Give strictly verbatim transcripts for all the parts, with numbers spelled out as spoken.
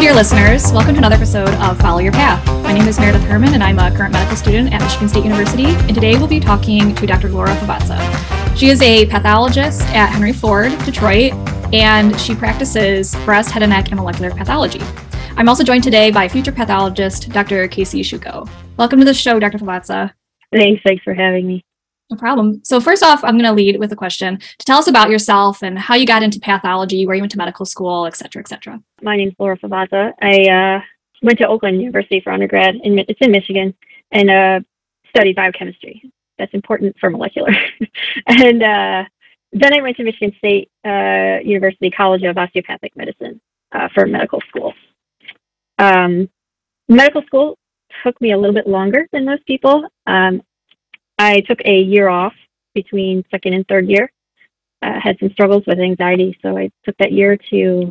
dear listeners. Welcome to another episode of Follow Your Path. My name is Meredith Herman, and I'm a current medical student at Michigan State University. And today we'll be talking to Doctor Laura Favazza. She is a pathologist at Henry Ford, Detroit, and she practices breast, head and neck, and molecular pathology. I'm also joined today by future pathologist, Doctor Casey Shuko. Welcome to the show, Doctor Favazza. Thanks. Thanks for having me. No problem. So first off, I'm going to lead with a question to tell us about yourself and how you got into pathology, where you went to medical school, et cetera, et cetera. My name's Laura Favazza. I uh, went to Oakland University for undergrad. In, it's in Michigan, and uh, studied biochemistry. That's important for molecular. and uh, then I went to Michigan State uh, University College of Osteopathic Medicine uh, for medical school. Um, medical school took me a little bit longer than most people. Um, I took a year off between second and third year. I uh, had some struggles with anxiety, so I took that year to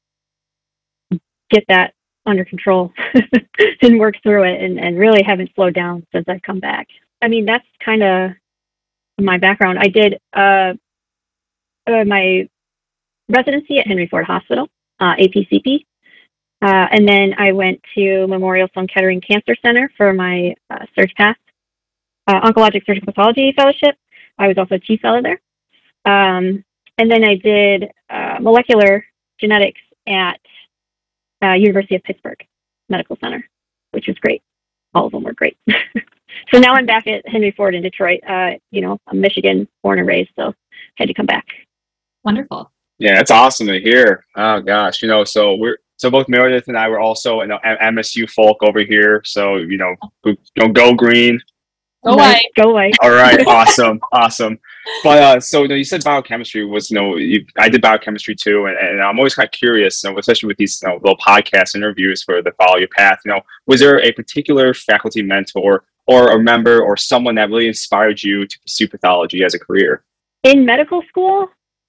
get that under control and work through it, and, and really haven't slowed down since I've come back. I mean, that's kind of my background. I did uh, uh, my residency at Henry Ford Hospital, uh, A P C P, uh, and then I went to Memorial Sloan Kettering Cancer Center for my uh, Surg Path. Uh, oncologic surgical pathology fellowship. I was also a chief fellow there. Um, and then I did uh, molecular genetics at uh, University of Pittsburgh Medical Center, which was great. All of them were great. So now I'm back at Henry Ford in Detroit. Uh, you know, I'm Michigan born and raised, so had to come back. Wonderful. Yeah, that's awesome to hear. Oh gosh, you know, so we're so both Meredith and I were also you know M S U folk over here. So you know, you know, go green. Go away. Go away. All right. Awesome. Awesome. But uh, so you, know, you said biochemistry was, you know, you, I did biochemistry too. And, and I'm always kind of curious, you know, especially with these you know, little podcast interviews for the Follow Your Path, you know, was there a particular faculty mentor or a member or someone that really inspired you to pursue pathology as a career? In medical school?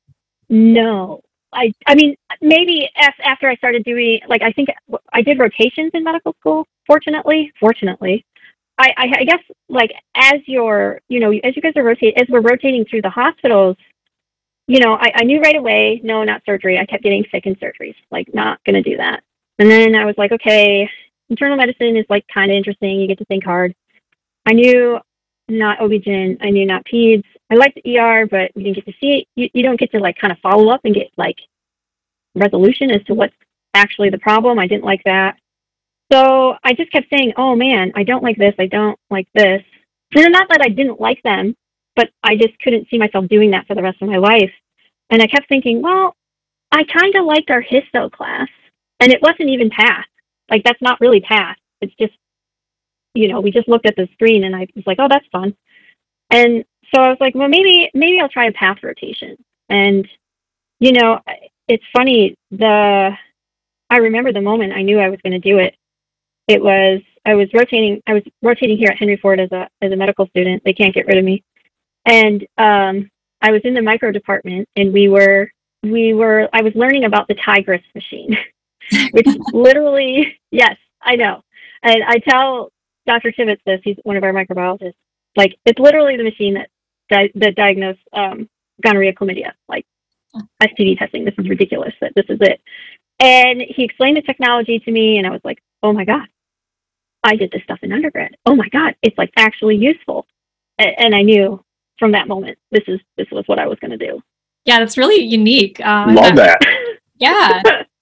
No. I, I mean, maybe af- after I started doing, like, I think I did rotations in medical school, fortunately, fortunately. I, I, I guess, like, as you're, you know, as you guys are rotating, as we're rotating through the hospitals, you know, I, I knew right away, no, not surgery. I kept getting sick in surgeries, like, not going to do that. And then I was like, okay, internal medicine is, like, kind of interesting. You get to think hard. I knew not O B G Y N. I knew not peds. I liked the E R, but we didn't get to see it. You, you don't get to, like, kind of follow up and get, like, resolution as to what's actually the problem. I didn't like that. So I just kept saying, oh man, I don't like this. I don't like this. And not that I didn't like them, but I just couldn't see myself doing that for the rest of my life. And I kept thinking, well, I kind of liked our histo class, and it wasn't even path. Like, that's not really path. It's just, you know, we just looked at the screen and I was like, oh, that's fun. And so I was like, well, maybe, maybe I'll try a path rotation. And, you know, it's funny, the, I remember the moment I knew I was going to do it. It was, I was rotating, I was rotating here at Henry Ford as a, as a medical student. They can't get rid of me. And um, I was in the micro department, and we were, we were, I was learning about the Tigris machine, which literally, yes, I know. And I tell Doctor Tibbetts this, he's one of our microbiologists, like, it's literally the machine that, di- that diagnosed um, gonorrhea, chlamydia, like S T D testing. This is ridiculous that this is it. And he explained the technology to me, and I was like, oh my God. I did this stuff in undergrad. Oh my God, it's like actually useful. And, and I knew from that moment, this is this was what I was going to do. Yeah, that's really unique. Um, Love that. Yeah.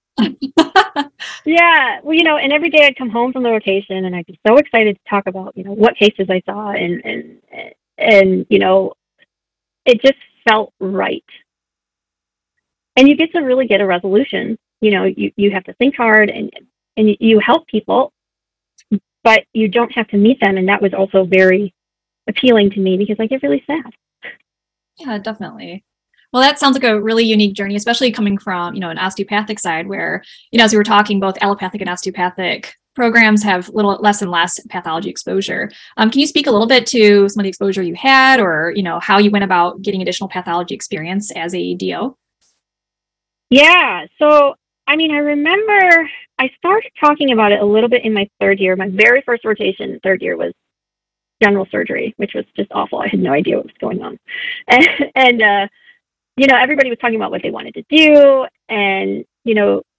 Yeah. Well, you know, and every day I'd come home from the rotation, and I'd be so excited to talk about, you know, what cases I saw, and and and you know, it just felt right. And you get to really get a resolution. You know, you, you have to think hard, and and you help people, but you don't have to meet them. And that was also very appealing to me, because I get really sad. Yeah, definitely. Well, that sounds like a really unique journey, especially coming from, you know, an osteopathic side where, you know, as we were talking, both allopathic and osteopathic programs have little less and less pathology exposure. Um, can you speak a little bit to some of the exposure you had, or, you know, how you went about getting additional pathology experience as a D O? Yeah. So, I mean, I remember I started talking about it a little bit in my third year. My very first rotation third year was general surgery, which was just awful. I had no idea what was going on. And, and uh, you know, everybody was talking about what they wanted to do. And, you know,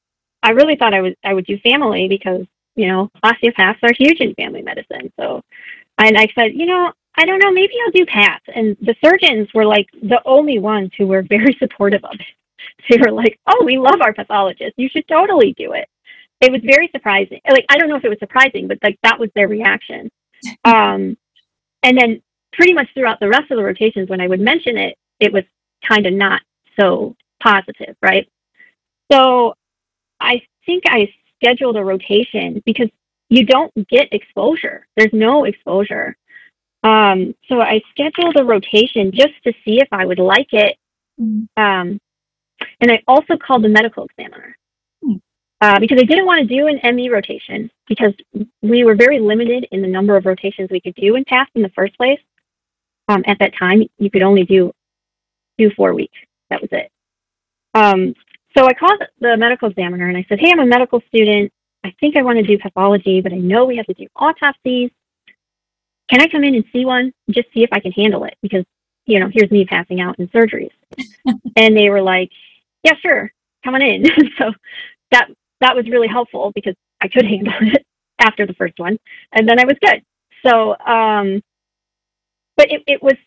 I really thought I would I would do family because, you know, osteopaths are huge in family medicine. So, and I said, you know, I don't know, maybe I'll do path. And the surgeons were like the only ones who were very supportive of it. They were like, oh, we love our pathologist. You should totally do it. It was very surprising. Like, I don't know if it was surprising, but like that was their reaction. Um, and then pretty much throughout the rest of the rotations, when I would mention it, it was kind of not so positive, right? So I think I scheduled a rotation because you don't get exposure. There's no exposure. Um, so I scheduled a rotation just to see if I would like it. Um, and I also called the medical examiner uh, because I didn't want to do an M E rotation because we were very limited in the number of rotations we could do in PATH in the first place. Um, at that time, you could only do do four weeks. That was it. Um, so I called the medical examiner and I said, hey, I'm a medical student. I think I want to do pathology, but I know we have to do autopsies. Can I come in and see one? Just see if I can handle it because, you know, here's me passing out in surgeries. And they were like, yeah, sure, come on in. So that that was really helpful because I could handle it after the first one. And then I was good. So, um, but it, it was,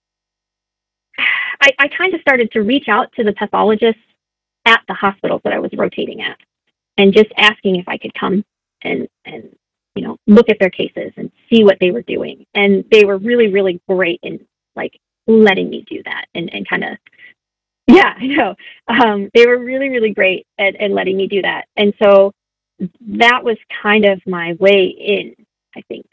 I, I kind of started to reach out to the pathologists at the hospitals that I was rotating at and just asking if I could come and, and, you know, look at their cases and see what they were doing. And they were really, really great in like letting me do that and, and kind of, yeah, I know. Um, they were really, really great at, at letting me do that. And so that was kind of my way in, I think.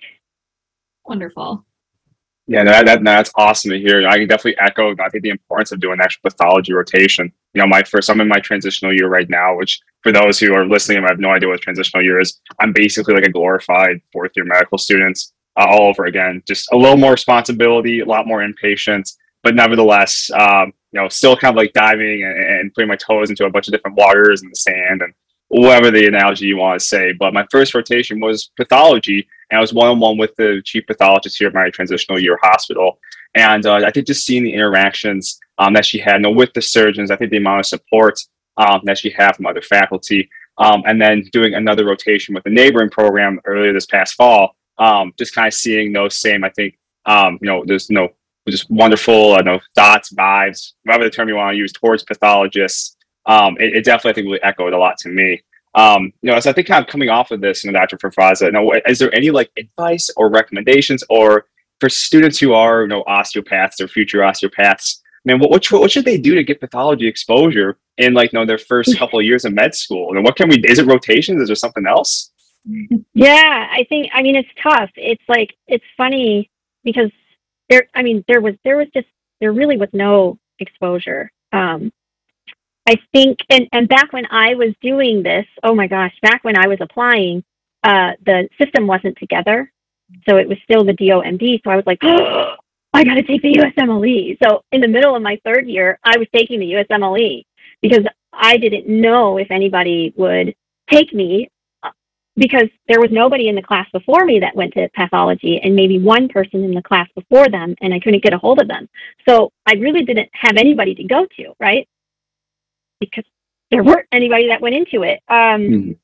Wonderful. Yeah, that, that that's awesome to hear. I can definitely echo, I think, the importance of doing actual pathology rotation. You know, my first, I'm in my transitional year right now, which for those who are listening and have no idea what transitional year is, I'm basically like a glorified fourth year medical student uh, all over again. Just a little more responsibility, a lot more inpatient, but nevertheless, um, you know, still kind of like diving and, and putting my toes into a bunch of different waters in the sand and whatever the analogy you want to say. But my first rotation was pathology, and I was one-on-one with the chief pathologist here at my transitional year hospital. And uh, I think just seeing the interactions um, that she had, you know, with the surgeons, I think the amount of support um, that she had from other faculty, um, and then doing another rotation with the neighboring program earlier this past fall, um, just kind of seeing those same, I think, um, you know, there's no just wonderful, I know, thoughts, vibes, whatever the term you want to use, towards pathologists. Um, it, it definitely, I think, really echoed a lot to me. Um, you know, so I think kind of coming off of this, you know, Doctor Ferfazza, you know, is there any like advice or recommendations, or for students who are, you know, osteopaths or future osteopaths, man, what, what what should they do to get pathology exposure in like, you know, their first couple of years of med school? I mean, what can we? Is it rotations? Is there something else? Yeah, I think. I mean, it's tough. It's like it's funny because there. I mean, there was there was just there really was no exposure. Um, I think, and, and back when I was doing this, oh my gosh, back when I was applying, uh, the system wasn't together. So it was still the D O M D. So I was like, oh, I got to take the U S M L E. So in the middle of my third year, I was taking the U S M L E because I didn't know if anybody would take me because there was nobody in the class before me that went to pathology and maybe one person in the class before them, and I couldn't get a hold of them. So I really didn't have anybody to go to, right? Because there weren't anybody that went into it. Um, mm-hmm.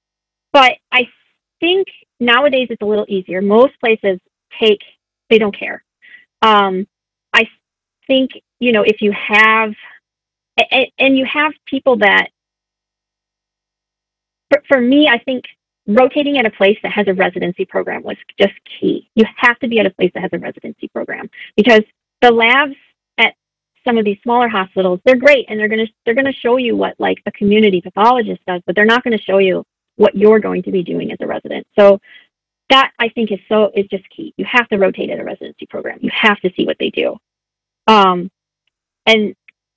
But I think nowadays it's a little easier. Most places take, they don't care. Um, I think, you know, if you have, and, and you have people that, for, for me, I think rotating at a place that has a residency program was just key. You have to be at a place that has a residency program because the labs at some of these smaller hospitals, they're great, and they're gonna they're gonna show you what like a community pathologist does, but they're not going to show you what you're going to be doing as a resident. So that I think is so is just key. You have to rotate at a residency program. You have to see what they do, um, and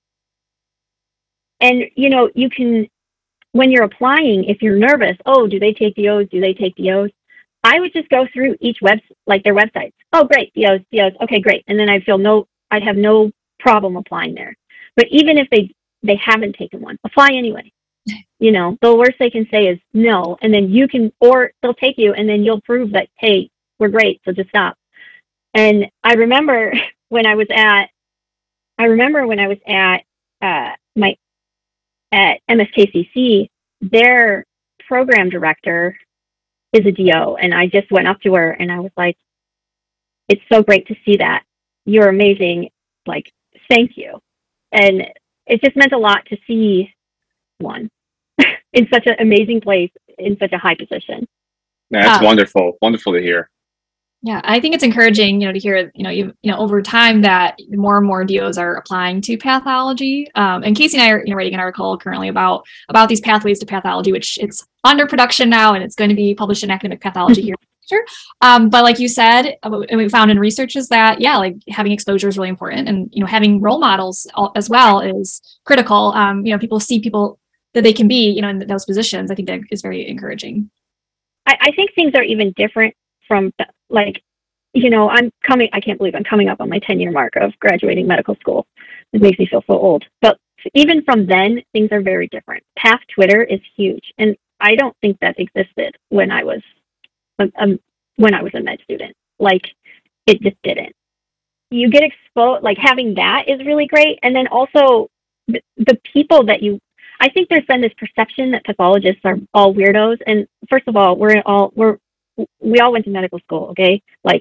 and you know you can when you're applying, if you're nervous, oh, do they take D Os? Do they take D Os? I would just go through each web like their websites. Oh, great, D Os, D Os. Okay, great, and then I feel no, I'd have no problem applying there. But even if they they haven't taken one, apply anyway. You know, the worst they can say is no, and then you can, or they'll take you, and then you'll prove that, hey, we're great, so just stop. And I remember when I was at, I remember when I was at uh, my at M S K C C, their program director is a D O, and I just went up to her and I was like, it's so great to see that. You're amazing. Like, thank you. And it just meant a lot to see one in such an amazing place, in such a high position. That's Um, wonderful. Wonderful to hear. Yeah, I think it's encouraging, you know, to hear, you know, you, you know, over time that more and more D Os are applying to pathology. Um, and Casey and I are, you know, writing an article currently about about these pathways to pathology, which it's under production now, and it's going to be published in Academic Pathology here in the future. Um, but like you said, and we found in research is that, yeah, like having exposure is really important, and you know, having role models as well is critical. Um, you know, people see people that they can be, you know, in those positions. I think that is very encouraging. I, I think things are even different from, like, you know, I'm coming, I can't believe I'm coming up on my ten year mark of graduating medical school. It makes me feel so old. But even from then, things are very different. Path Twitter is huge. And I don't think that existed when I was, um, when I was a med student. Like, it just didn't. You get exposed, like having that is really great. And then also the, the people that you, I think there's been this perception that pathologists are all weirdos. And first of all, we're all, we're, we all went to medical school, okay? Like,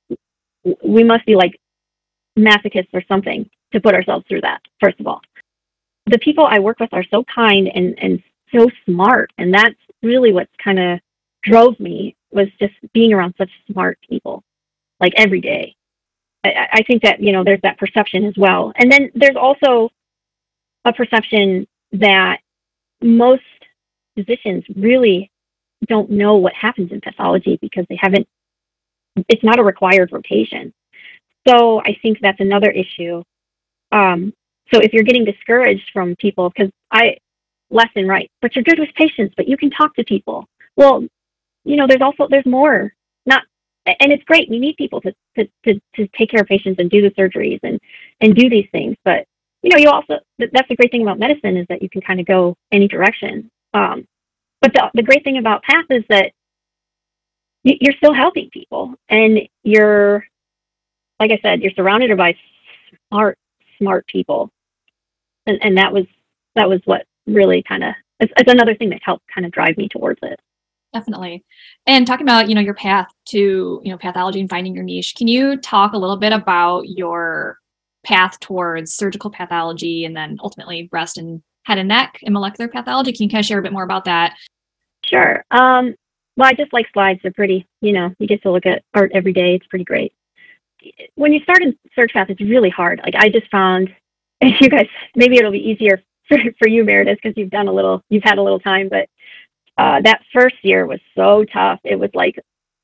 we must be like masochists or something to put ourselves through that, first of all. The people I work with are so kind and, and so smart. And that's really what kind of drove me, was just being around such smart people, like every day. I, I think that, you know, there's that perception as well. And then there's also a perception that most physicians really don't know what happens in pathology because they haven't, it's not a required rotation. So I think that's another issue. Um, so if you're getting discouraged from people, because I, left and right, but you're good with patients, but you can talk to people. Well, you know, there's also, there's more, not, and it's great. We need people to, to, to, to take care of patients and do the surgeries and, and do these things. But, you know, you also, that's the great thing about medicine, is that you can kind of go any direction. Um, But the, the great thing about Path is that you're still helping people, and you're, like I said, you're surrounded by smart, smart people. And, and that was, that was what really kind of, it's, it's another thing that helped kind of drive me towards it. Definitely. And talking about, you know, your path to, you know, pathology and finding your niche, can you talk a little bit about your path towards surgical pathology and then ultimately breast and head and neck and molecular pathology? Can you kind of share a bit more about that? Sure. Um, well, I just like slides. They're pretty, you know, you get to look at art every day. It's pretty great. When you start in Surg Path, it's really hard. Like, I just found, and you guys, maybe it'll be easier for, for you, Meredith, because you've done a little, you've had a little time, but uh, that first year was so tough. It was like,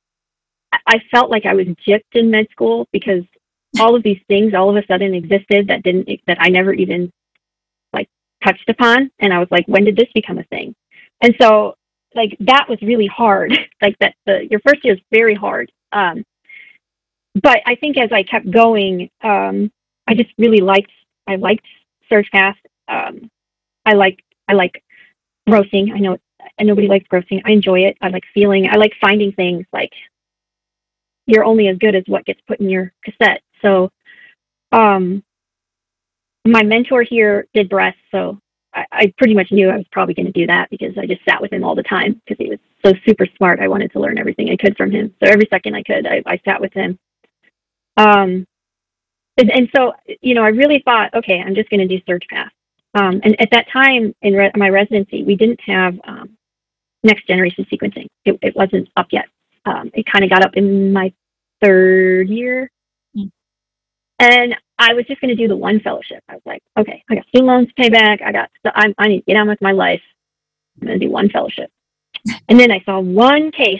I felt like I was gypped in med school, because all of these things all of a sudden existed that didn't, that I never even like touched upon. And I was like, when did this become a thing? And so, like, that was really hard. Like, that the your first year is very hard. Um, but I think as I kept going, um, I just really liked, I liked Surg Path. Um, I like, I like grossing. I know and nobody likes grossing. I enjoy it. I like feeling, I like finding things. Like, you're only as good as what gets put in your cassette. So, um, my mentor here did breast, so I, I pretty much knew I was probably going to do that, because I just sat with him all the time, because he was so super smart. I wanted to learn everything I could from him. So every second I could, I, I sat with him. Um, and, and so, you know, I really thought, okay, I'm just going to do Surg Path. Um, and at that time in re- my residency, we didn't have um, next generation sequencing. It, it wasn't up yet. Um, it kind of got up in my third year. Mm. And I was just going to do the one fellowship. I was like, okay, I got student loans to pay back. I got, I, I need to get on with my life. I'm going to do one fellowship. And then I saw one case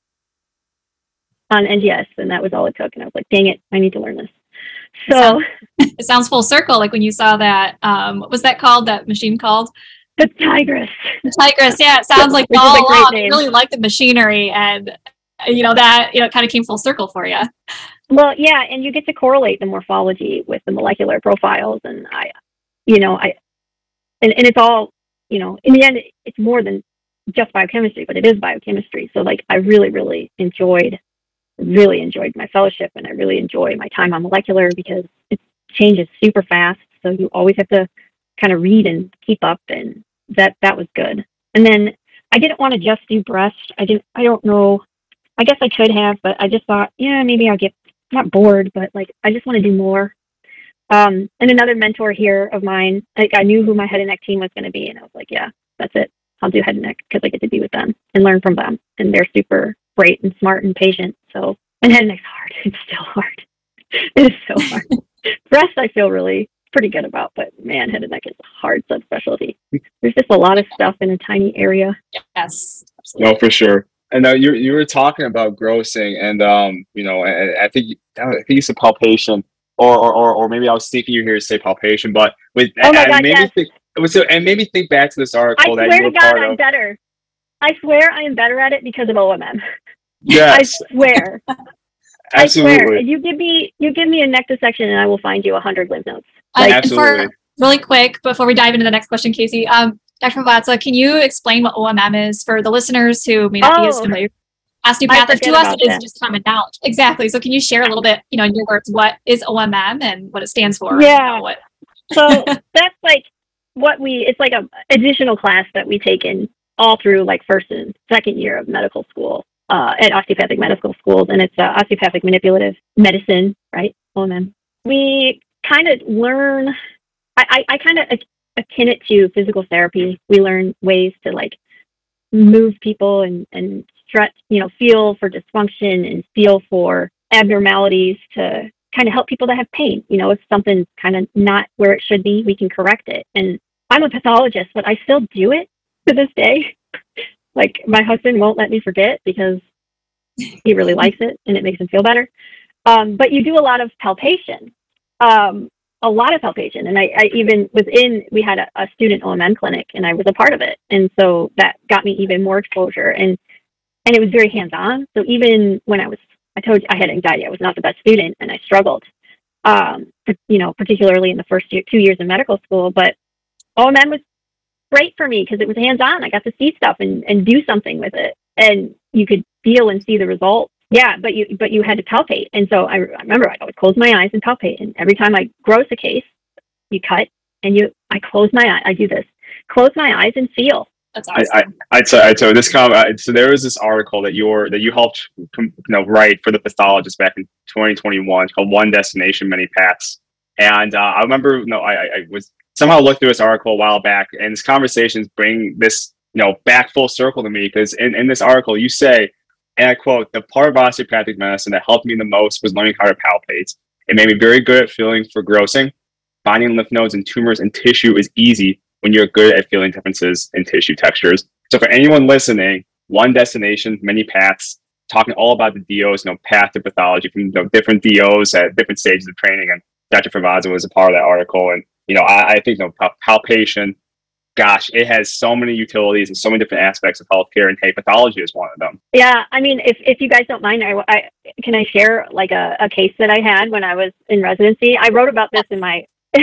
on N G S, and that was all it took. And I was like, dang it, I need to learn this. So it sounds, it sounds full circle. Like when you saw that, um, what was that called? That machine called? The Tigris. The Tigris. Yeah, it sounds like all along you really like the machinery, and you know that you know kind of came full circle for you. Well, yeah, and you get to correlate the morphology with the molecular profiles, and I, you know, I, and, and it's all, you know, in the end, it's more than just biochemistry, but it is biochemistry. So, like, I really, really enjoyed, really enjoyed my fellowship, and I really enjoy my time on molecular, because it changes super fast. So you always have to kind of read and keep up, and that that was good. And then I didn't want to just do breast. I didn't, I don't know. I guess I could have, but I just thought, yeah, maybe I'll get not bored, but like, I just want to do more. Um, and another mentor here of mine, like I knew who my head and neck team was going to be. And I was like, yeah, that's it. I'll do head and neck because I get to be with them and learn from them. And they're super great and smart and patient. So, and head and neck's hard. It's still hard. It is so hard. Breast, I feel really pretty good about, but man, head and neck is a hard subspecialty. There's just a lot of stuff in a tiny area. Yes, absolutely. No, for sure. And uh, you you were talking about grossing, and um, you know, and I think I think you said palpation, or or or, or maybe I was thinking you here to say palpation, but with oh my and God, maybe yes. think, so, and maybe think back to this article I that swear you were to God, part I'm of. better. I swear I am better at it because of O M M. Yes, I swear. absolutely. I swear. You give me you give me a neck dissection, and I will find you a hundred lymph nodes. Like, Absolutely. And for really quick, before we dive into the next question, Casey, um, Doctor Pavazza, can you explain what O M M is for the listeners who may not oh, be as familiar? Osteopathic to us is just common knowledge. Exactly. So can you share a little bit, you know, in your words, what is O M M and what it stands for? Yeah. And, you know, what... So that's like what we, it's like a additional class that we take in all through like first and second year of medical school uh, at osteopathic medical schools. And it's uh, osteopathic manipulative medicine, right? O M M. We kind of learn, I, I, I kind of akin it to physical therapy. We learn ways to like move people and, and stretch, you know, feel for dysfunction and feel for abnormalities to kind of help people that have pain. You know, if something's kind of not where it should be, we can correct it. And I'm a pathologist, but I still do it to this day. Like my husband won't let me forget because he really likes it and it makes him feel better. Um, but you do a lot of palpation, um, a lot of palpation. And I, I even was in, we had a, a student O M M clinic and I was a part of it. And so that got me even more exposure. And And it was very hands-on. So even when I was, I told you I had anxiety, I was not the best student and I struggled, um, you know, particularly in the first year, two years of medical school. But O M M was great for me because it was hands-on. I got to see stuff and, and do something with it. And you could feel and see the results. Yeah, but you but you had to palpate. And so I, I remember I'd always close my eyes and palpate. And every time I gross a case, you cut and you, I close my eye. I do this, close my eyes and feel. That's awesome. I, I, I'd say, so this com- so there was this article that you're that you helped you know write for the pathologist back in twenty twenty-one called "One Destination, Many Paths," and uh, I remember you know I, I was somehow looked through this article a while back, and this conversations bring this you know back full circle to me because in, in this article you say, and I quote, "The part of osteopathic medicine that helped me the most was learning how to palpate. It made me very good at feeling for grossing. Finding lymph nodes and tumors in tissue is easy when you're good at feeling differences in tissue textures." So for anyone listening, one destination, many paths, talking all about the D Os, you know, path to pathology from you know, different D Os at different stages of training. And Doctor Pavazza was a part of that article. And, you know, I, I think, you know, pal- palpation, gosh, it has so many utilities and so many different aspects of healthcare, and hey, pathology is one of them. Yeah, I mean, if, if you guys don't mind, I, I can I share like a, a case that I had when I was in residency? I wrote about this in my,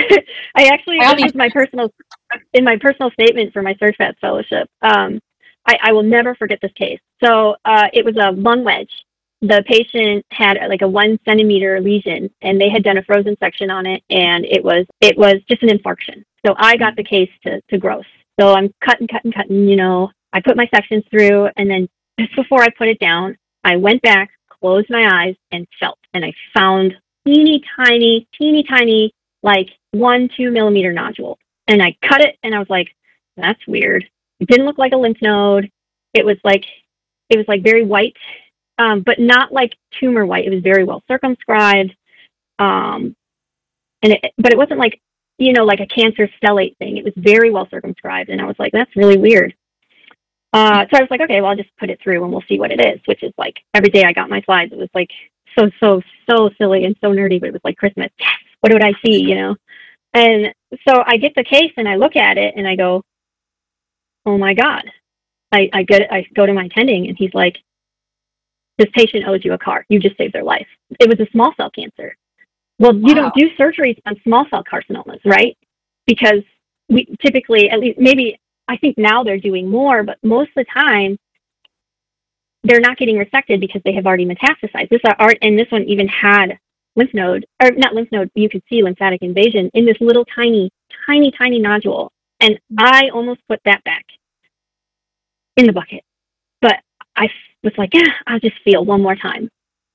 I actually, this was my personal, in my personal statement for my SurgPath fellowship. Um, I, I will never forget this case. So uh, it was a lung wedge. The patient had like a one centimeter lesion, and they had done a frozen section on it, and it was it was just an infarction. So I got the case to to gross. So I'm cutting, cutting, cutting. You know, I put my sections through, and then just before I put it down, I went back, closed my eyes, and felt, and I found teeny tiny, teeny tiny, like one two millimeter nodule. And I cut it, and I was like, that's weird. It didn't look like a lymph node. It was like, it was like very white, um, but not like tumor white. It was very well circumscribed. Um, and it, but it wasn't like, you know, like a cancer stellate thing. It was very well circumscribed. And I was like, that's really weird. Uh, so I was like, okay, well, I'll just put it through and we'll see what it is, which is like every day I got my slides. It was like so, so, so silly and so nerdy, but it was like Christmas. Yes, what would I see, you know? And so I get the case and I look at it and I go, oh my God. I, I get I go to my attending and he's like, this patient owes you a car. You just saved their life. It was a small cell cancer. Well, you Wow. don't do surgeries on small cell carcinomas, right? Because we typically, at least maybe, I think now they're doing more, but most of the time they're not getting resected because they have already metastasized. This art, and this one even had lymph node, or not lymph node, you could see lymphatic invasion in this little tiny, tiny, tiny nodule. And I almost put that back. in the bucket. But I was like, yeah, I'll just feel one more time.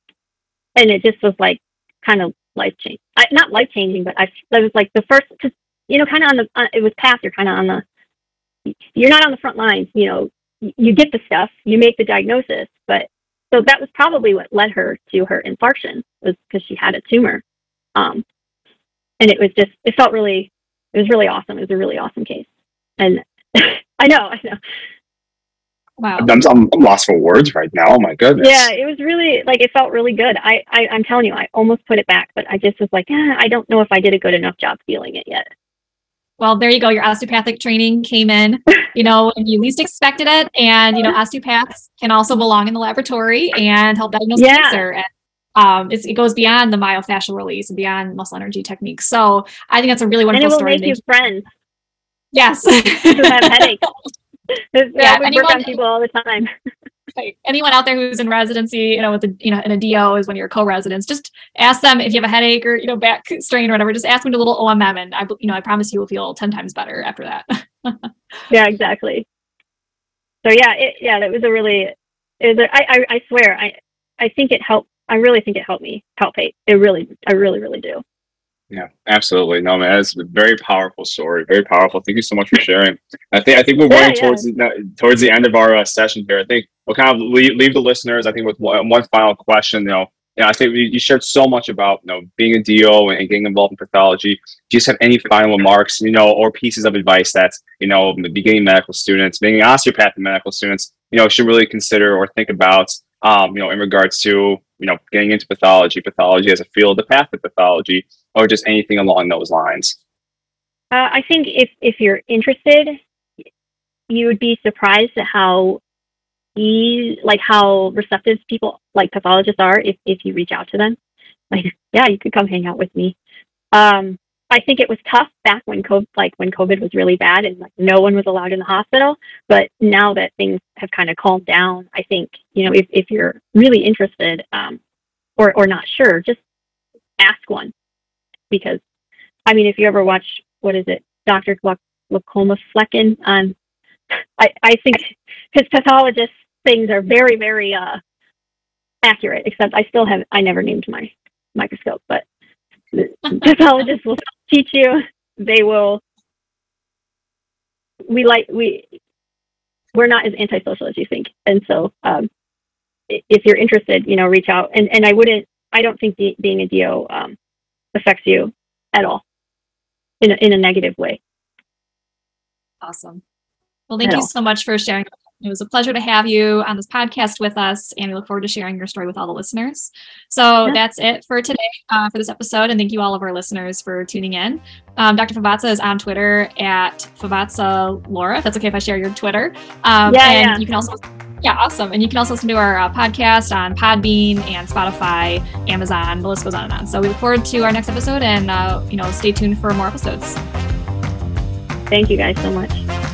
And it just was like kind of life changing. Not life changing, but I that was like the first, because, you know, kind of on the, uh, it was past, you're kind of on the, you're not on the front lines, you know, you get the stuff, you make the diagnosis, but so that was probably what led her to her infarction, was because she had a tumor. Um, and it was just, it felt really, it was really awesome. It was a really awesome case. And I know, I know. Wow. I'm, I'm, I'm lost for words right now. Oh my goodness. Yeah, it was really, like, it felt really good. I, I, I'm telling you, I almost put it back, but I just was like, eh, I don't know if I did a good enough job feeling it yet. Well, there you go. Your osteopathic training came in, you know, when you least expected it. And, you know, osteopaths can also belong in the laboratory and help diagnose Yeah. cancer. And um, it's, it goes beyond the myofascial release and beyond muscle energy techniques. So I think that's a really And wonderful it will story. make you friends Yes. who have headaches. Yeah, Yeah, we anyone- work on people all the time. Right. Anyone out there who's in residency, you know, with a, you know, in a D O is one of your co-residents, just ask them if you have a headache or, you know, back strain or whatever, just ask them to do a little O M M and I, you know, I promise you will feel ten times better after that. Yeah, exactly. So yeah, it, yeah, that was a really, it was a, I, I, I swear, I, I think it helped. I really think it helped me palpate. It really, I really, really do. Yeah, absolutely. No, man, that's a very powerful story. Very powerful. Thank you so much for sharing. I think I think we're Yeah, running yeah. towards the, towards the end of our uh, session here. I think we'll kind of leave, leave the listeners, I think, with one, one final question. You know, yeah, I think we, you shared so much about, you know, being a D O and, and getting involved in pathology. Do you just have any final remarks, you know, or pieces of advice that, you know, the beginning medical students, being osteopathic medical students, you know, should really consider or think about, um, you know, in regards to, you know, getting into pathology, pathology as a field, the path of pathology, or just anything along those lines? Uh, I think if, if you're interested, you would be surprised at how e- like how receptive people like pathologists are if, if you reach out to them. Like, yeah, you could come hang out with me. Um, I think it was tough back when COVID, like when COVID was really bad and like no one was allowed in the hospital. But now that things have kind of calmed down, I think, you know, if, if you're really interested um, or, or not sure, just ask one. Because, I mean, if you ever watch, what is it, Doctor Glaucoma Flecken on, I, I think his pathologist things are very, very uh, accurate, except I still have, I never named my microscope, but the pathologists will teach you, they will, we like, we, we're not as antisocial as you think. And so um, if you're interested, you know, reach out. And, and I wouldn't, I don't think the, being a D O um, affects you at all in a, in a negative way. Awesome. Well, thank At you all. so much for sharing. It was a pleasure to have you on this podcast with us, and we look forward to sharing your story with all the listeners. So Yeah. that's it for today, uh, for this episode, and thank you all of our listeners for tuning in. Um, Doctor Favazza is on Twitter at Favazza Laura. If that's okay if I share your Twitter. Um, Yeah, and yeah. you can also, yeah, awesome. And you can also listen to our uh, podcast on Podbean and Spotify, Amazon. The list goes on and on. So we look forward to our next episode, and uh, you know, stay tuned for more episodes. Thank you guys so much.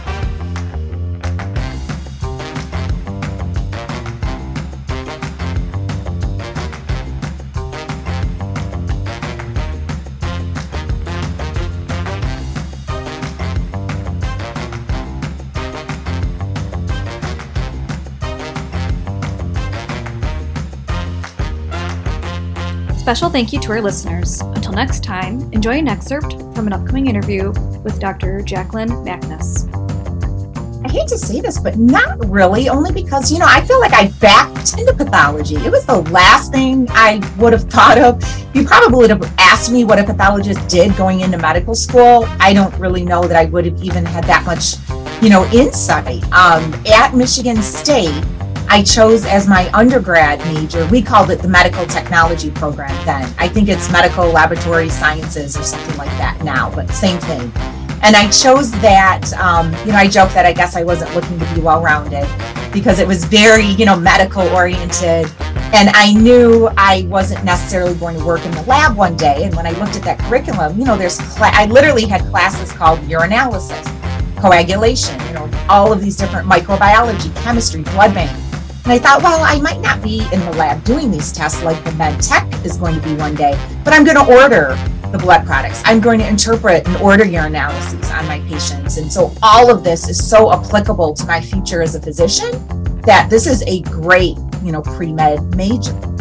Special thank you to our listeners. Until next time, enjoy an excerpt from an upcoming interview with Doctor Jacqueline Magnus. I hate to say this, but not really, only because, you know, I feel like I backed into pathology. It was the last thing I would have thought of. You probably would have asked me what a pathologist did going into medical school. I don't really know that I would have even had that much, you know, insight. Um, at Michigan State, I chose as my undergrad major, we called it the medical technology program then. I think it's medical laboratory sciences or something like that now, but same thing. And I chose that, um, you know, I joke that I guess I wasn't looking to be well-rounded because it was very, you know, medical oriented. And I knew I wasn't necessarily going to work in the lab one day. And when I looked at that curriculum, you know, there's, cl- I literally had classes called urinalysis, coagulation, you know, all of these different microbiology, chemistry, blood bank. And I thought, well, I might not be in the lab doing these tests like the med tech is going to be one day, but I'm going to order the blood products. I'm going to interpret and order your analyses on my patients. And so all of this is so applicable to my future as a physician that this is a great, you know, pre-med major.